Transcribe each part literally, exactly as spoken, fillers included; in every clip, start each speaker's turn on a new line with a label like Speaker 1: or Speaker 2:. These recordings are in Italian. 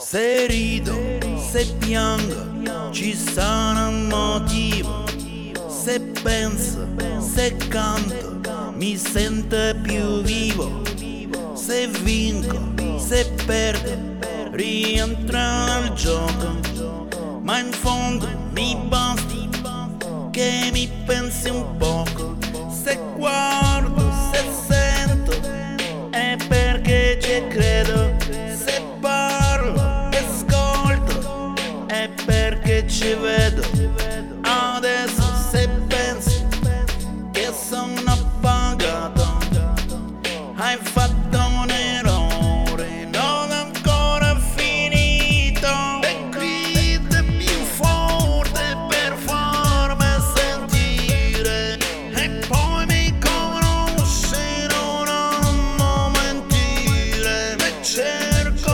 Speaker 1: Se rido, se piango, ci sarà un motivo. Se penso, se canto, mi sento più vivo. Se vinco, se perdo, rientro nel gioco. Ma in fondo mi basti che mi pensi un poco. Se guardo, se sento, è perché ci credo. Se parlo e ascolto, è perché ci vedo. Adesso se pensi che sono appagato, hai fatto un errore, non ancora finito. E grida più forte per farmi sentire, e poi mi conosci, non mentire. E cerco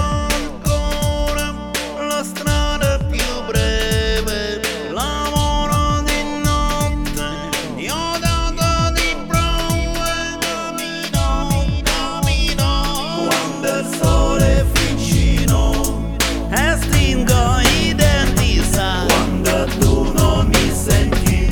Speaker 1: ancora la strada più breve, lavoro di notte, io ho dato di prove. Cammino, cammino, quando il sole è vicino e stringo i denti, sai, quando tu non mi senti,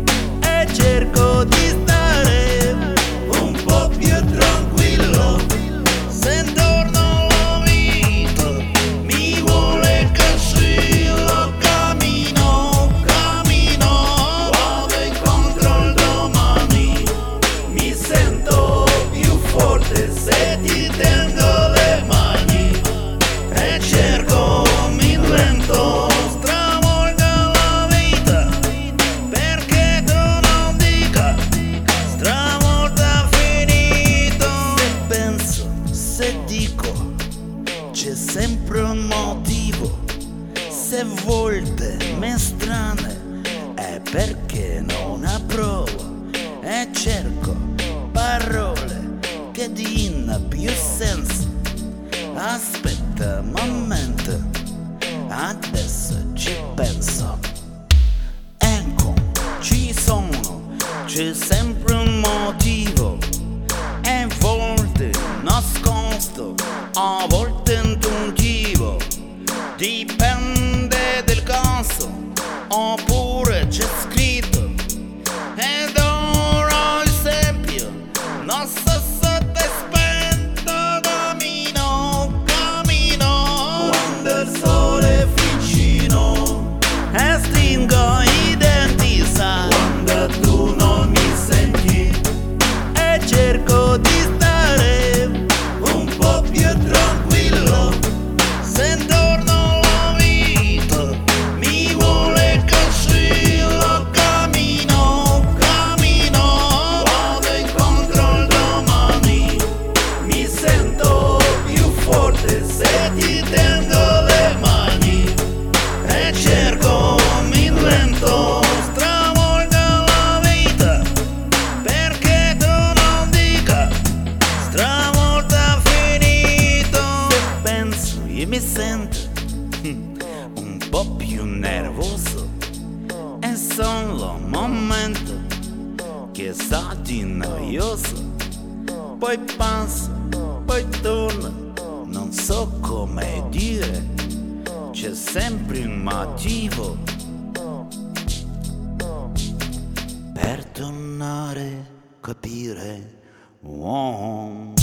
Speaker 1: e cerco di stare un po' più tranquillo. Se intorno la vita mi vuole cascillo. Cammino, cammino, vado incontro il domani. Mi sento più forte se ti tengo le mani, e cerco mi lento, stravolga la vita, perché tu non dica stravolta finito. Se penso, se dico, c'è sempre un motivo. Se volte me strane, è perché non approvo, e cerco parole che diano più senso. Aspetta un momento, adesso ci penso. Ecco, ci sono, c'è sempre un motivo, e a volte nascosto, a volte intuitivo. Dipende dal caso, oppure c'è scritto. Ed ora esempio, non so se ti spento. Cammino, cammino, quando il sole è vicino e stringo i denti, sai, quando tu non mi senti, e cerco di stare un po' più tranquillo. Se intorno la vita mi vuole cascillo. Cammino, cammino, vado incontro il domani. Mi sento più forte se ti tengo le mani, e cerco mi lento, stravolga la vita, perché tu non dica stravolta finito. Se penso e mi sento un po' più nervoso, è solo un momento che sa di noioso. Poi passa, poi torna, non so come dire, c'è sempre un motivo per tornare a capire. Oh.